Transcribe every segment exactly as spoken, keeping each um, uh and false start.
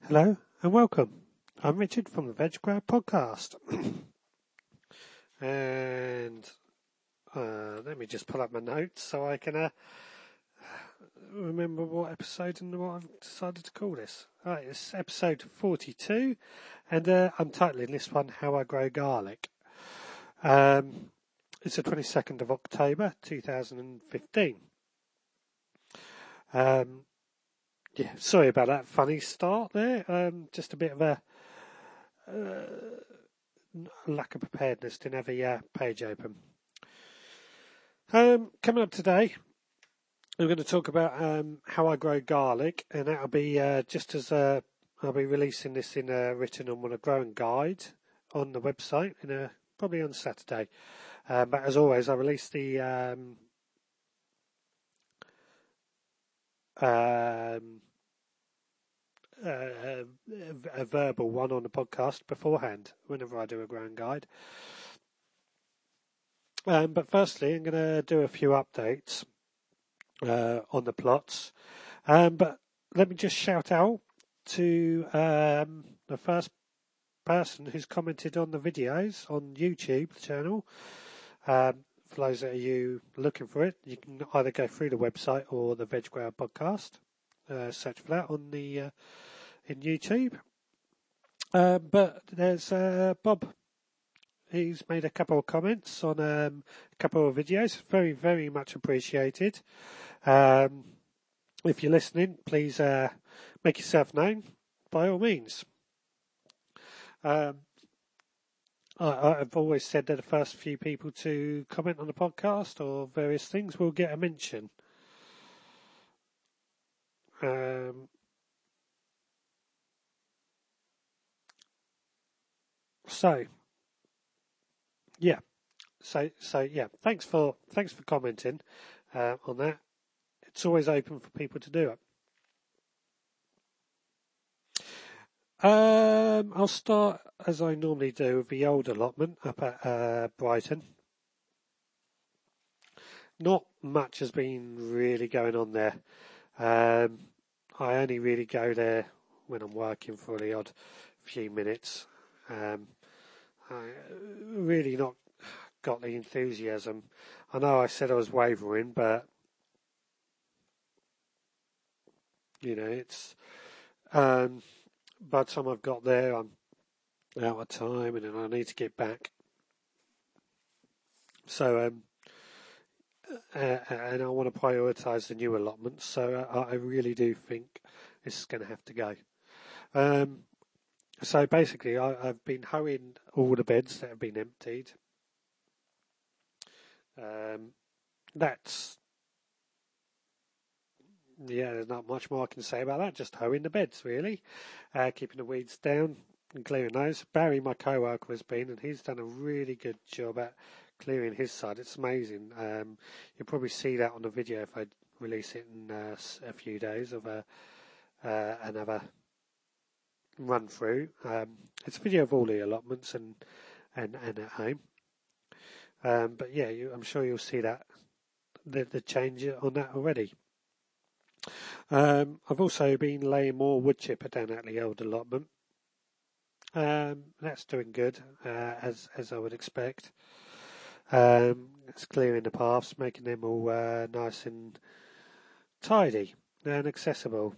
Hello and welcome. I'm Richard from the Veg Grower Podcast. and uh, let me just pull up my notes so I can uh, remember what episode and what I've decided to call this. Right, it's episode forty-two, and uh, I'm titling this one How I Grow Garlic. Um, it's the twenty-second of October two thousand fifteen. Um, yeah, sorry about that funny start there. Um, just a bit of a uh, lack of preparedness. Didn't have a uh, page open. Um, coming up today, I'm going to talk about um, how I grow garlic, and that'll be uh, just as uh, I'll be releasing this in a written on a growing guide on the website in a probably on Saturday. Uh, but as always, I release the um, um, uh, a verbal one on the podcast beforehand whenever I do a growing guide. Um, but firstly, I'm going to do a few updates uh, on the plots. Um, but let me just shout out to um, the first person who's commented on the videos on YouTube channel. Um, for those of you looking for it, you can either go through the website or the Veg Grower Podcast. Uh, search for that on the uh, in YouTube. Um, but there's uh, Bob. He's made a couple of comments on um, a couple of videos. Very, very much appreciated. Um, if you're listening, please uh, make yourself known by all means. Um, I, I've always said that the first few people to comment on the podcast or various things will get a mention. Um, so, yeah. So, so yeah. Thanks for thanks for commenting uh, on that. It's always open for people to do it. Um, I'll start as I normally do with the old allotment up at uh, Brighton. Not much has been really going on there. Um, I only really go there when I'm working for the odd few minutes. Um, I really not got the enthusiasm. I know I said I was wavering, but you know, it's um, by the time I've got there, I'm out of time, and then I need to get back. So, um, uh, and I want to prioritise the new allotments. So I, I really do think this is going to have to go. Um, so basically, I, I've been hoeing all the beds that have been emptied. Um, that's yeah. There's not much more I can say about that. Just hoeing the beds, really, uh, keeping the weeds down and clearing those. Barry, my co-worker, has been, and he's done a really good job at clearing his side. It's amazing. Um, you'll probably see that on the video if I release it in uh, a few days of a uh, another run through. Um, it's a video of all the allotments and and, and at home. Um, but yeah, you, I'm sure you'll see that the the change on that already. Um, I've also been laying more wood chipper down at the old allotment. Um, that's doing good, uh, as as I would expect. Um, it's clearing the paths, making them all uh, nice and tidy and accessible.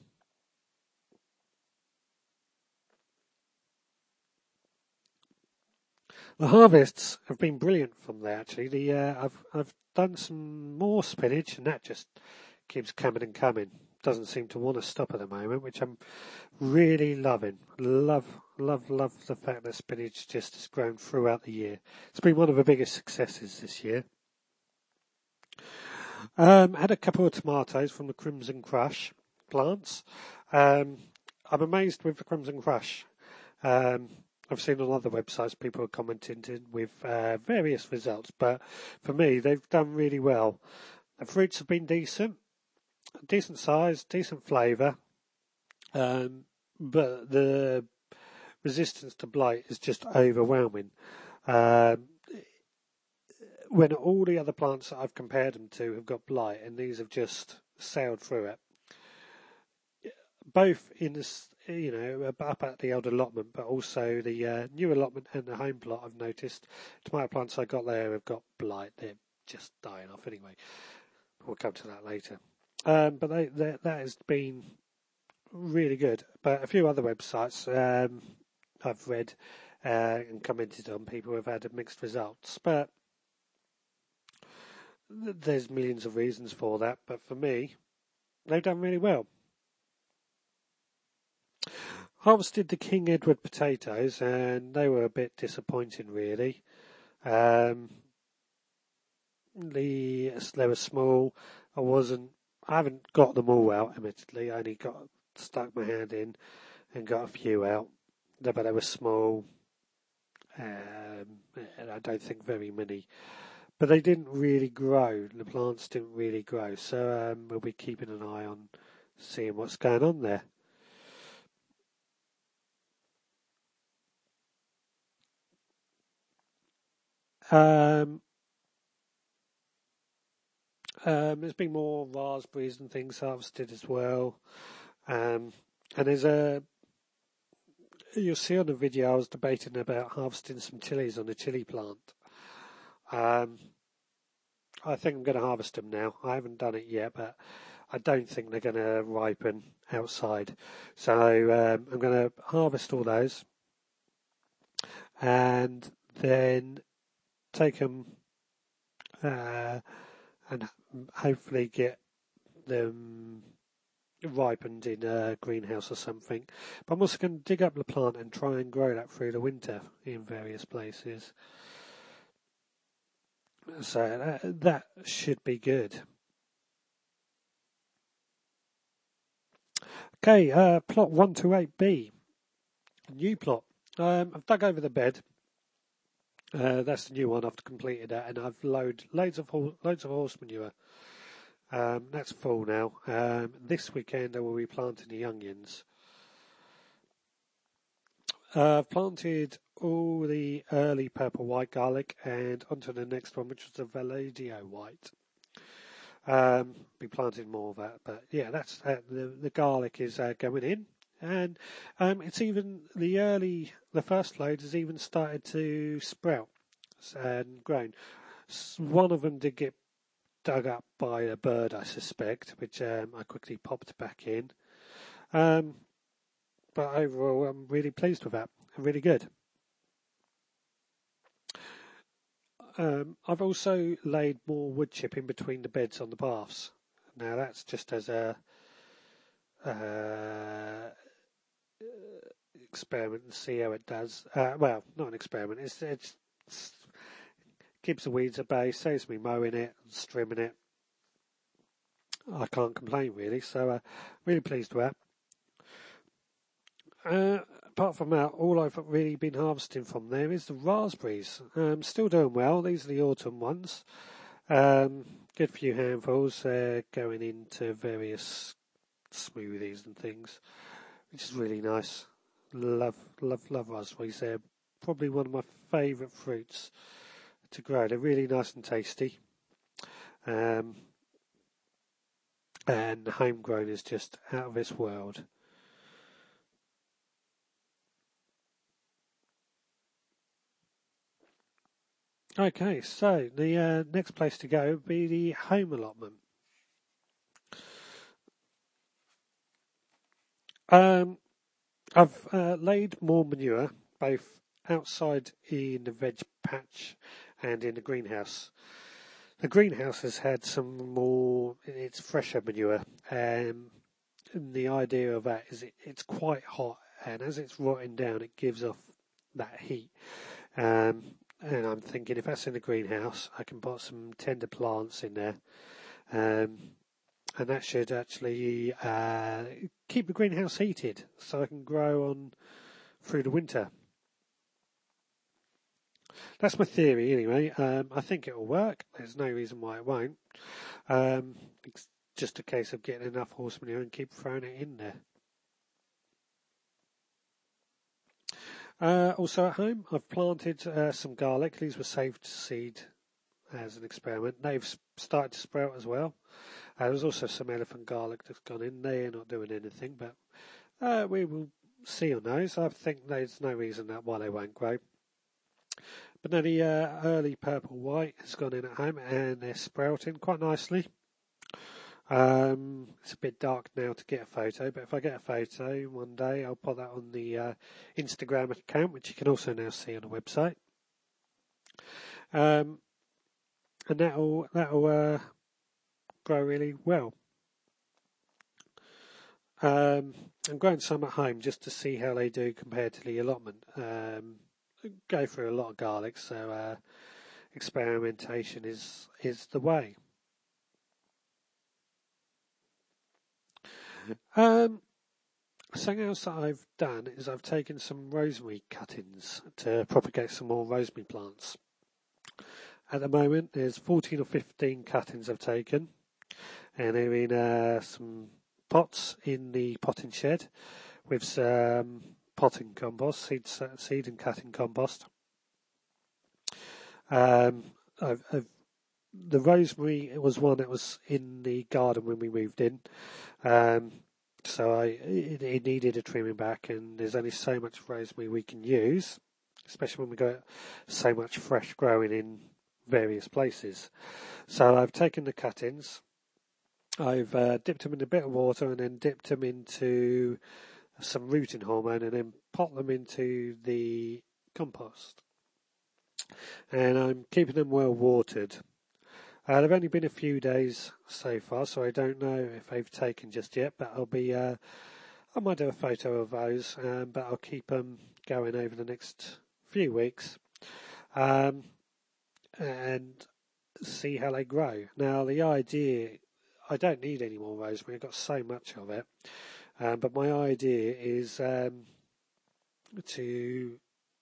The harvests have been brilliant from there. Actually, the uh, I've I've done some more spinach, and that just keeps coming and coming. Doesn't seem to want to stop at the moment, which I'm really loving. Love, love, love the fact that spinach just has grown throughout the year. It's been one of the biggest successes this year. Um, had a couple of tomatoes from the Crimson Crush plants. Um, I'm amazed with the Crimson Crush. Um, I've seen on other websites people are commenting with uh, various results, but for me, they've done really well. The fruits have been decent. Decent size, decent flavour, um, but the resistance to blight is just overwhelming. Um, when all the other plants that I've compared them to have got blight, and these have just sailed through it, both in the you know, up at the old allotment, but also the uh, new allotment and the home plot. I've noticed tomato plants I got there have got blight; they're just dying off anyway. We'll come to that later. Um, but they, they, that has been really good. But a few other websites um, I've read uh, and commented on, people have had mixed results. But th- there's millions of reasons for that. But for me, they've done really well. Harvested the King Edward potatoes, and they were a bit disappointing, really. Um, the they were small. I wasn't. I haven't got them all out, admittedly. I only got stuck my hand in and got a few out, but they were small, um, and I don't think very many. But they didn't really grow. The plants didn't really grow, so um, we'll be keeping an eye on seeing what's going on there. Um, um, there's been more raspberries and things harvested as well, um, and there's a. You'll see on the video I was debating about harvesting some chilies on a chili plant. Um, I think I'm going to harvest them now. I haven't done it yet, but I don't think they're going to ripen outside. So um, I'm going to harvest all those and then take them uh, and hopefully get them ripened in a greenhouse or something. But I'm also going to dig up the plant and try and grow that through the winter in various places. So that, that should be good. Okay, uh, plot one two eight B. New plot. Um, I've dug over the bed. Uh, that's the new one. I've completed that, and I've load loads of loads of horse manure. Um, that's full now. Um, this weekend I will be planting the onions. Uh, I've planted all the early purple white garlic, and onto the next one, which was the Valladio white. Um, be planting more of that, but yeah, that's uh, the the garlic is uh, going in. And um, it's even the early, the first load has even started to sprout and grown. One of them did get dug up by a bird, I suspect, which um, I quickly popped back in. Um, but overall, I'm really pleased with that. Really good. Um, I've also laid more wood chip in between the beds on the baths. Now that's just as a uh, experiment and see how it does. Uh, well, not an experiment. It's, it's, it's keeps the weeds at bay, saves me mowing it and strimming it. I can't complain really. So uh, really pleased with that. Uh, apart from that, all I've really been harvesting from there is the raspberries. Um, still doing well. These are the autumn ones. Um, good few handfuls uh, going into various smoothies and things, which is really nice. Love, love, love raspberries. They're probably one of my favourite fruits to grow. They're really nice and tasty. Um, and homegrown is just out of this world. Okay, so the uh, next place to go would be the home allotment. Um, I've uh, laid more manure both outside in the veg patch and in the greenhouse. The greenhouse has had some more, it's fresher manure. Um, and the idea of that is it, it's quite hot, and as it's rotting down, it gives off that heat. Um, and I'm thinking if that's in the greenhouse, I can put some tender plants in there. Um, and that should actually uh, keep the greenhouse heated so I can grow on through the winter. That's my theory anyway. Um, I think it will work. There's no reason why it won't. Um, it's just a case of getting enough horse manure and keep throwing it in there. Uh, also at home, I've planted uh, some garlic. These were saved seed as an experiment. They've started to sprout as well. Uh, there's also some elephant garlic that's gone in. They're not doing anything, but uh, we will see on those. I think there's no reason that why they won't grow. But now the uh, early purple white has gone in at home and they're sprouting quite nicely. Um, it's a bit dark now to get a photo, but if I get a photo one day, I'll put that on the uh, Instagram account, which you can also now see on the website. Um, and that'll that'll uh, grow really well. Um, I'm growing some at home just to see how they do compared to the allotment. Um, go through a lot of garlic, so uh, experimentation is is the way. Um, something else that I've done is I've taken some rosemary cuttings to propagate some more rosemary plants. At the moment, there's fourteen or fifteen cuttings I've taken, and they're in uh, some pots in the potting shed with some potting compost, seed, seed and cutting compost. Um, I've, I've, the rosemary it was one that was in the garden when we moved in, um, so I it, it needed a trimming back, and there's only so much rosemary we can use, especially when we got so much fresh growing in various places. So I've taken the cuttings, I've uh, dipped them in a bit of water and then dipped them into some rooting hormone and then pot them into the compost. And I'm keeping them well watered. Uh, they've only been a few days so far, so I don't know if they've taken just yet, but I'll be, uh, I might do a photo of those, um, but I'll keep them going over the next few weeks. Um, and see how they grow. Now, the idea, I don't need any more rosemary, I've got so much of it, um, but my idea is um, to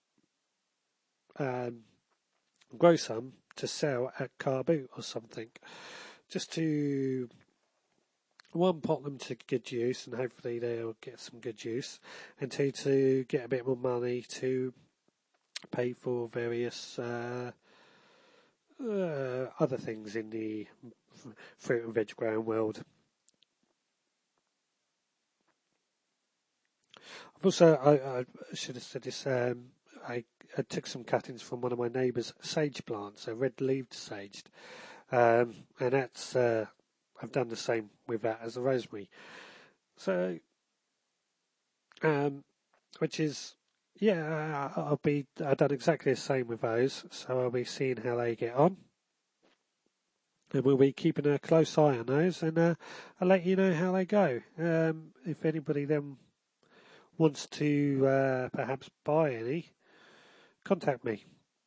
um, grow some to sell at Car Boot or something, just to, one, pot them to good use, and hopefully they'll get some good use, and two, to get a bit more money to pay for various uh, uh, other things in the fruit and veg growing world. I've also, I, I should have said this, um, I, I took some cuttings from one of my neighbour's sage plants, a red-leaved sage, um, and that's, uh, I've done the same with that as the rosemary. So, um, which is, yeah, I'll be, I've done exactly the same with those, so I'll be seeing how they get on. And we'll be keeping a close eye on those, and uh, I'll let you know how they go. Um, if anybody then wants to uh, perhaps buy any, contact me.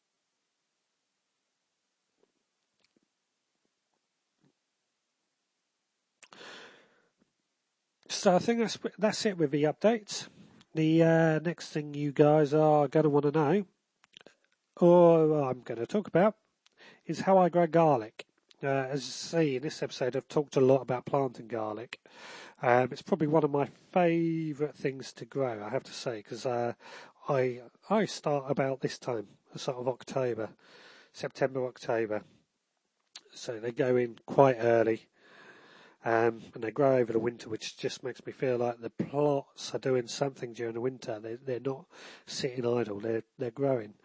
So I think that's that's it with the updates. The uh, next thing you guys are going to want to know, or I'm going to talk about, is how I grow garlic. Uh, as you see in this episode, I've talked a lot about planting garlic. Um, it's probably one of my favourite things to grow, I have to say, because uh, I I start about this time, sort of October, September, October. So they go in quite early. Um, and they grow over the winter, which just makes me feel like the plots are doing something during the winter. They, they're not sitting idle; they're they're growing.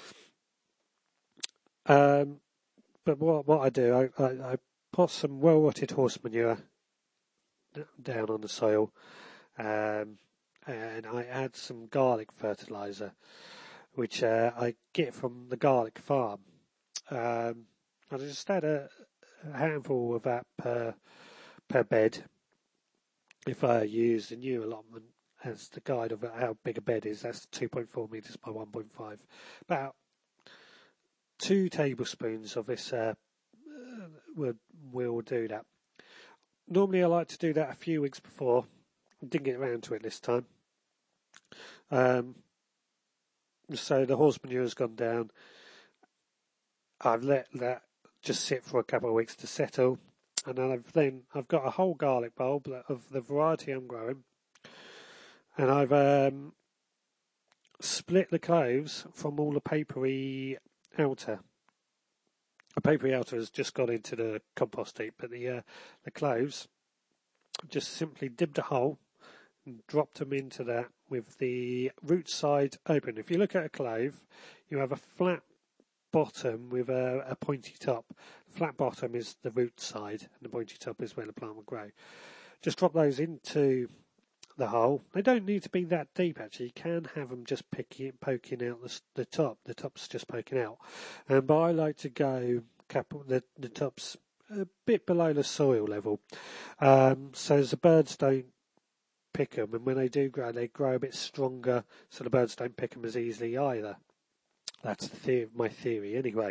Um, but what what I do, I, I, I put some well rotted horse manure down on the soil, um, and I add some garlic fertilizer, which uh, I get from the garlic farm. Um, I just add a, a handful of that per. per bed. If I use the new allotment as the guide of how big a bed is, that's two point four metres by one point five. About two tablespoons of this uh, will, will do that. Normally I like to do that a few weeks before. Didn't get around to it this time. Um, so the horse manure has gone down. I've let that just sit for a couple of weeks to settle. And then I've then I've got a whole garlic bulb of the variety I'm growing, and I've um, split the cloves from all the papery outer. The papery outer has just gone into the compost heap, but the uh, the cloves just simply dibbed a hole, and dropped them into that with the root side open. If you look at a clove, you have a flat bottom with a, a pointy top. Flat bottom is the root side, and the pointy top is where the plant will grow. Just drop those into the hole. They don't need to be that deep, actually. You can have them just picking, poking out the, the top. The top's just poking out. Um, but I like to go couple, the, the top's a bit below the soil level, um, so as the birds don't pick them, and when they do grow, they grow a bit stronger, so the birds don't pick them as easily either. That's the theory, my theory anyway.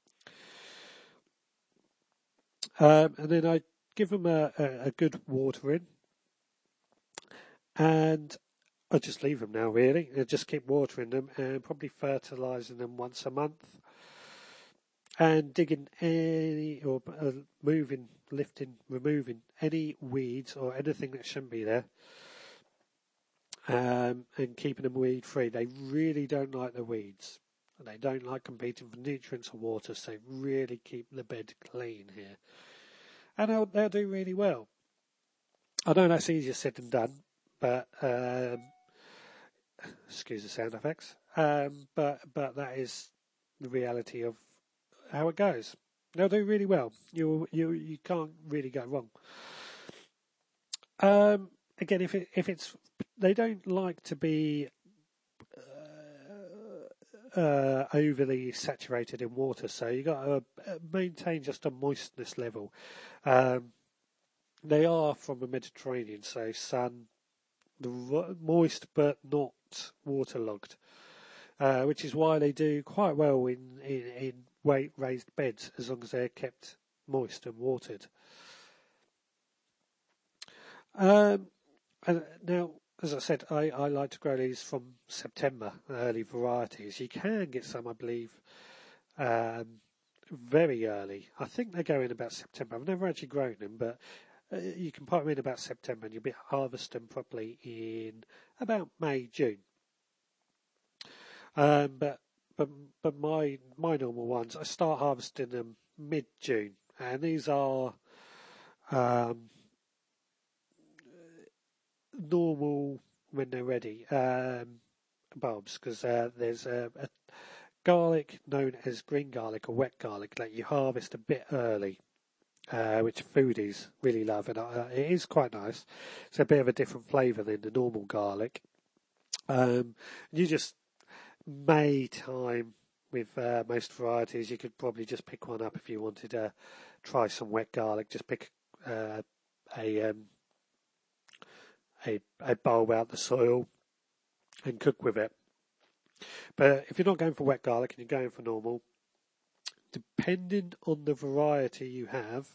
Um, and then I give them a, a, a good watering, and I just leave them now really. I just keep watering them and probably fertilising them once a month, and digging any or uh, moving, lifting, removing any weeds or anything that shouldn't be there, um, and keeping them weed free. They really don't like the weeds. They don't like competing for nutrients or water, so really keep the bed clean here. And they'll, they'll do really well. I know that's easier said than done, but, um, excuse the sound effects, um, but, but that is the reality of how it goes. They'll do really well. You you you can't really go wrong. Um, again, if it if it's they don't like to be uh, uh, overly saturated in water, so you got to maintain just a moistness level. Um, they are from the Mediterranean, so sun, the moist but not waterlogged, uh, which is why they do quite well in in, in weight raised beds as long as they're kept moist and watered. Um, and now, as I said, I, I like to grow these from September, early varieties. You can get some, I believe, um, very early. I think they go in about September. I've never actually grown them, but uh, you can put them in about September and you'll be harvest them properly in about May, June. Um, but but but my my normal ones, I start harvesting them mid June, and these are um, normal when they're ready um, bulbs, because uh, there's a, a garlic known as green garlic or wet garlic that you harvest a bit early, uh, which foodies really love, and uh, it is quite nice. It's a bit of a different flavour than the normal garlic. Um, you just May time with uh, most varieties, you could probably just pick one up if you wanted to try some wet garlic. Just pick uh, a, um, a a bulb out the soil and cook with it. But if you're not going for wet garlic and you're going for normal, depending on the variety you have,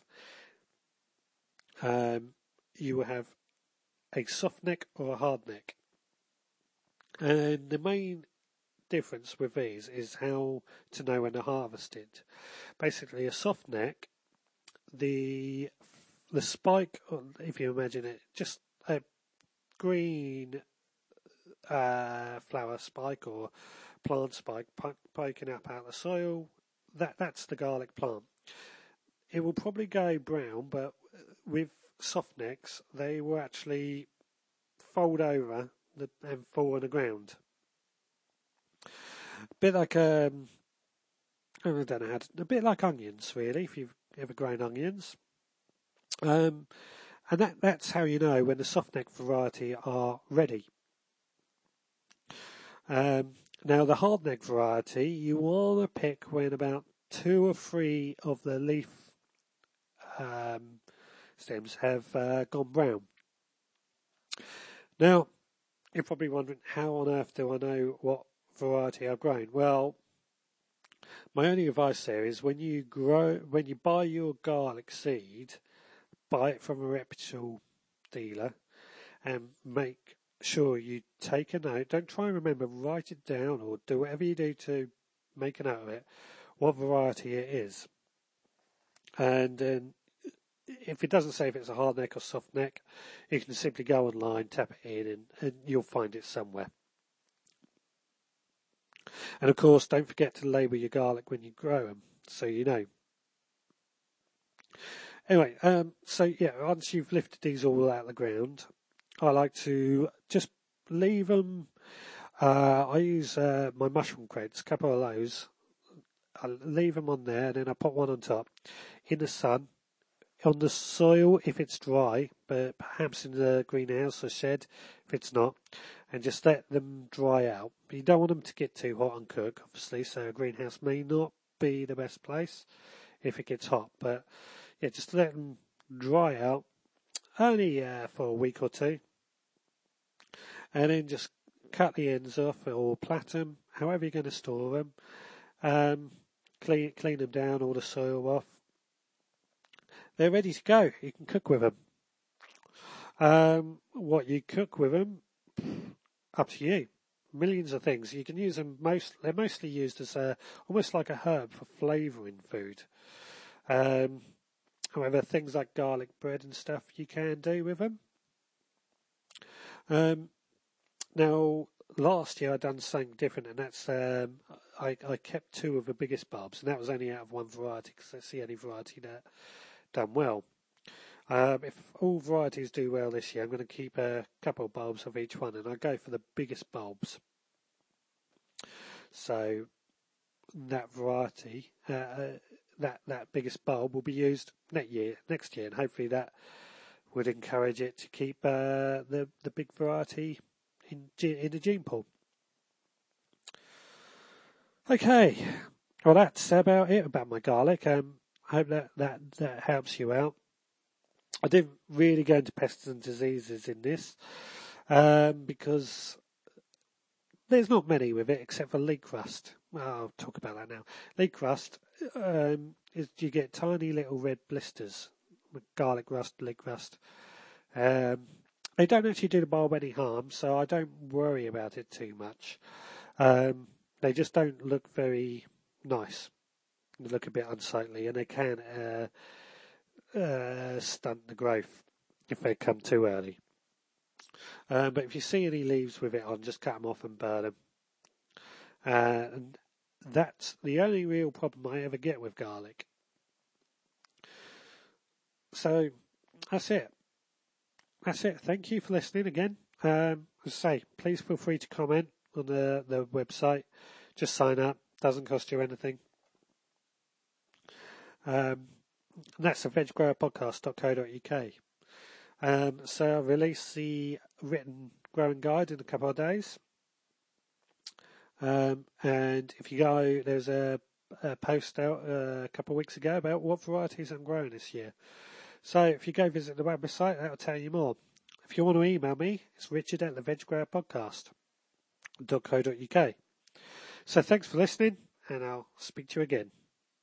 um, you will have a soft neck or a hard neck. And the main difference with these is how to know when they're harvested. Basically, a soft neck, the the spike, if you imagine it, just a green uh, flower spike or plant spike poking up out of the soil. That that's the garlic plant. It will probably go brown, but with soft necks, they will actually fold over the, and fall on the ground. A bit like um, I don't know how to, a bit like onions, really. If you've ever grown onions, um, and that that's how you know when the soft neck variety are ready. Um, now the hard neck variety, you want to pick when about two or three of the leaf um, stems have uh, gone brown. Now you're probably wondering, how on earth do I know what variety I've grown? Well, my only advice there is when you grow, when you buy your garlic seed, buy it from a reputable dealer and make sure you take a note. Don't try and remember, write it down or do whatever you do to make a note of it, what variety it is. And then if it doesn't say if it's a hard neck or soft neck, you can simply go online, tap it in, and, and you'll find it somewhere. And of course, don't forget to label your garlic when you grow them, so you know. Anyway, um, so yeah, once you've lifted these all out of the ground, I like to just leave them. Uh, I use uh, my mushroom crates, a couple of those. I leave them on there, and then I put one on top in the sun, on the soil if it's dry, but perhaps in the greenhouse or shed if it's not, and just let them dry out. But you don't want them to get too hot and cook, obviously, so a greenhouse may not be the best place if it gets hot. But yeah, just let them dry out only uh, for a week or two, and then just cut the ends off or plait them, however you're going to store them. Um, clean clean them down, all the soil off. They're ready to go. You can cook with them. Um, what you cook with them, up to you. Millions of things. You can use them most. They're mostly used as a, almost like a herb for flavouring food. Um, however, things like garlic bread and stuff you can do with them. Um, now, last year I done something different, and that's um, I, I kept two of the biggest bulbs, and that was only out of one variety because that's the only variety that done well. Um, if all varieties do well this year, I'm going to keep a couple of bulbs of each one, and I go for the biggest bulbs. So that variety, uh, that that biggest bulb will be used next year, next year, and hopefully that would encourage it to keep uh, the the big variety in in the gene pool. Okay, well that's about it about my garlic. Um, I hope that, that that helps you out. I didn't really go into pests and diseases in this um, because there's not many with it except for leek rust. Well, I'll talk about that now. Leek rust um, is you get tiny little red blisters with garlic rust, leek rust. Um, they don't actually do the bulb any harm, so I don't worry about it too much. Um, they just don't look very nice. They look a bit unsightly, and they can uh, uh, stunt the growth if they come too early. Um, but if you see any leaves with it on, just cut them off and burn them. Uh, and that's the only real problem I ever get with garlic. So that's it. That's it. Thank you for listening again. Um, as I say, please feel free to comment on the, the website. Just sign up. Doesn't cost you anything. Um, and that's the veg grower podcast dot co dot uk. Um, so I'll release the written growing guide in a couple of days. Um, and if you go, there's a, a post out uh, a couple of weeks ago about what varieties I'm growing this year. So if you go visit the website, that'll tell you more. If you want to email me, it's richard at the veg grower podcast dot co dot uk. So thanks for listening, and I'll speak to you again.